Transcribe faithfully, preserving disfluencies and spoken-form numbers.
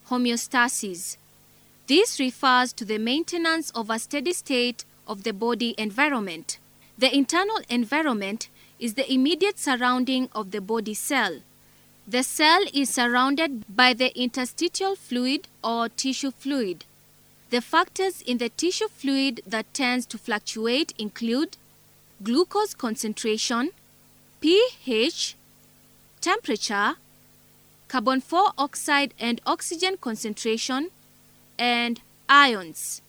homeostasis. This refers to the maintenance of a steady state of the body environment. The internal environment is the immediate surrounding of the body cell. The cell is surrounded by the interstitial fluid or tissue fluid. The factors in the tissue fluid that tends to fluctuate include glucose concentration, pH, temperature, carbon four oxide and oxygen concentration, and ions.